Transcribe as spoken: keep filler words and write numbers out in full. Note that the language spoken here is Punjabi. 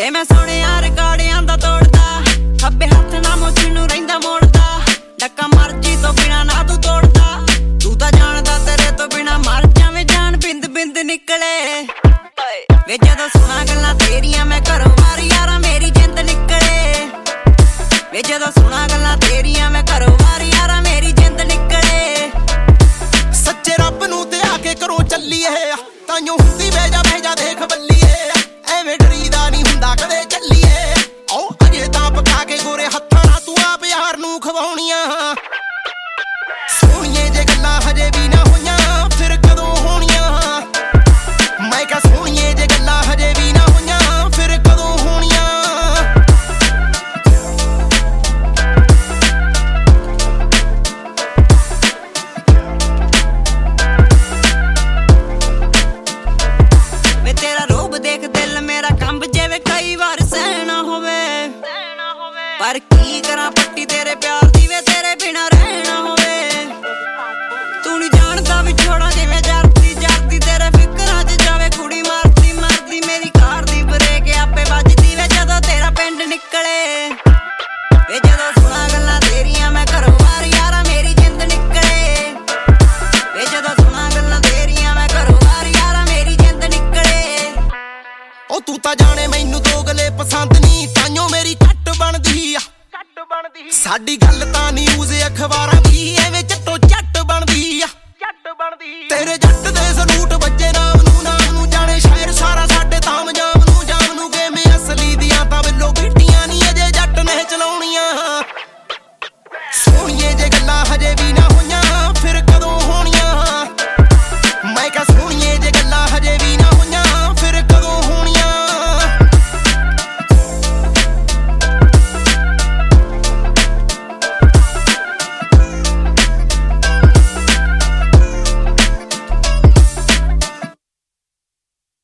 ਵੇ ਮੈਂ ਸੁਣਿਆ ਰਿਕਾਰਡਿਆਂ ਦਾ ਤੋੜਦਾ, ਖੱਬੇ ਹੱਥ ਨਾਲ ਮੁੱਛ ਨੂੰ ਰਹਿੰਦਾ ਮੋੜਦਾ, ਡੱਕਾ ਮਰਜੀ ਤੋਂ ਬਿਨਾ ਨਾ ਤੂੰ ਤੋੜਦਾ। ਤੂੰ ਤਾਂ ਜਾਣਦਾ ਤੇਰੇ ਤੋਂ ਬਿਨਾ ਮਰ ਜਾਵੇਂ ਜਾਨ ਬਿੰਦ ਬਿੰਦ ਨਿਕਲੇ। ਵੇ ਜਦੋਂ ਸੁਣਾ ਗੱਲਾਂ ਤੇਰੀਆਂ ਮੈਂ ਘਰੋਂ ਵਾਰ ਯਾਰਾਂ ਮੇਰੀ ਜਿੰਦ ਨਿਕਲੇ। ਵੇ ਜਦੋਂ ਸੁਣਾ ਗੱਲਾਂ ਤੇਰੀਆਂ ਮੈਂ ਘਰੋਂ ਵਾਰ ਯਾਰਾਂ ਮੇਰੀ ਜਿੰਦ ਨਿਕਲੇ। ਸੱਚੇ ਰੱਬ ਨੂੰ ਤੇ ਆ ਕੇ ਘਰੋਂ ਚੱਲੀਏ, ਤਾਈਓ ਹੁੰਦੀ ਬਹਿਜਾ ਬਹਿਜਾ ਦੇਖ ਬੱਲੀਏ। ਐਵੇਂ ਡਰੀਦਾ ਨਹੀਂ ਹੁੰਦਾ ਕਦੇ ਚੱਲੀਏ, ਆਓ ਅਜੇ ਤਾਂ ਪਕਾ ਕੇ ਗੋਰੇ ਹੱਥਾਂ ਨਾਲ ਤੂੰ ਆਪ ਯਾਰ ਨੂੰ ਖਵਾਉਣੀਆਂ। ਸੋਹਣੀਏ ਜੇ ਗੱਲਾਂ ਹਜੇ ਵੀ ਨਾ ਹੋਈਆਂ ਫਿਰ ਕਦੋਂ ਹੋਣੀਆਂ। ਮੈਂ ਕਿਹਾ ਸੋਹਣੀਏ ਜੇ ਗੱਲਾਂ ਹਜੇ ਵੀ ਨਾ ਹੋਈਆਂ ਫਿਰ ਕਦੋਂ ਹੋਣੀਆਂ। ਵੇ ਤੇਰਾ ਰੂਪ ਦੇਖ ਦਿਲ ਮੇਰਾ ਕੰਬ ਜਾਵੇ, ਕਈ ਵਾਰ ਸਹਿਣਾ ਹੋਵੇ ਪਰ ਕੀ ਕਰਾਂ ਪੱਟੀ ਤੇਰੇ ਪਿਆਰ ਦੀ, ਵੇ ਤੇਰੇ ਬਿਨਾ ਰਹਿਣਾ ਹੋਵੇ। ਤੂੰ ਨੀ ਜਾਣਦਾ ਵਿਛੋੜਾ ਜਿਵੇਂ ਜਰਦੀ ਜਰਦੀ ਤੇਰੇ ਫਿਕਰਾਂ 'ਚ ਜਾਵੇ ਕੁੜੀ ਮਰਦੀ ਮਰਦੀ। ਮੇਰੀ ਕਾਰ ਦੀ ਬਰੇਕ ਆਪੇ ਵੱਜਦੀ ਵੇ ਜਦੋਂ ਤੇਰਾ ਪਿੰਡ ਨਿਕਲੇ। ਵੇ ਜਦੋਂ ਸੁਣਾ ਗੱਲਾਂ ਤੇਰੀਆਂ ਮੈਂ ਘਰੋਂ ਵਾਰ ਯਾਰਾਂ ਮੇਰੀ ਜਿੰਦ ਨਿਕਲੇ। ਵੇ ਜਦੋਂ ਸੁਣਾ ਗੱਲਾਂ ਤੇਰੀਆਂ ਮੈਂ ਘਰੋਂ ਵਾਰ ਯਾਰਾਂ ਮੇਰੀ ਜਿੰਦ ਨਿਕਲੇ। ਉਹ ਤੂੰ ਤਾਂ ਜਾਣੇ ਮੈਨੂੰ ਦੋਗਲੇ ਪਸੰਦ ਨਹੀਂ, ਤਾਈਓ ਮੇਰੀ ਕੱਟ ਬਣਦੀ ਆ। ਸਾਡੀ ਗੱਲ ਤਾਂ ਨਿਊਜ਼ ਅਖਬਾਰਾਂ ਦੀ, ਐਵੇਂ ਚੱਟੋ ਚੱਟ ਬਣਦੀ ਆ। ਤੇਰੇ ਜੱਟ ਦੇ ਸਲੂਟ ਬੱਜੇ ਨਾਮ ਨੂੰ, ਨਾਮ ਨੂੰ ਜਾਣੇ ਸ਼ਹਿਰ ਸਾਰਾ ਸਾਡੇ ਤਾਮ ਜਾਮ ਨੂੰ, ਜਾਮ ਨੂੰ ਗੇਮੇ ਅਸਲੀ ਦੀਆਂ ਤਾਂ ਬਿੱਲੋ ਬੀਟੀਆਂ ਨਹੀਂ ਅਜੇ ਜੱਟ ਨੇ ਚਲਾਉਣੀਆਂ। ਸੋਹਣੀਏ ਜੇ ਗੱਲਾਂ ਹਜੇ ਵੀ ਨਾ ਹੋਈਆਂ ਫਿਰ ਕਦੋਂ ਹੋਣੀਆਂ। ਮੈਂ ਕਿਹਾ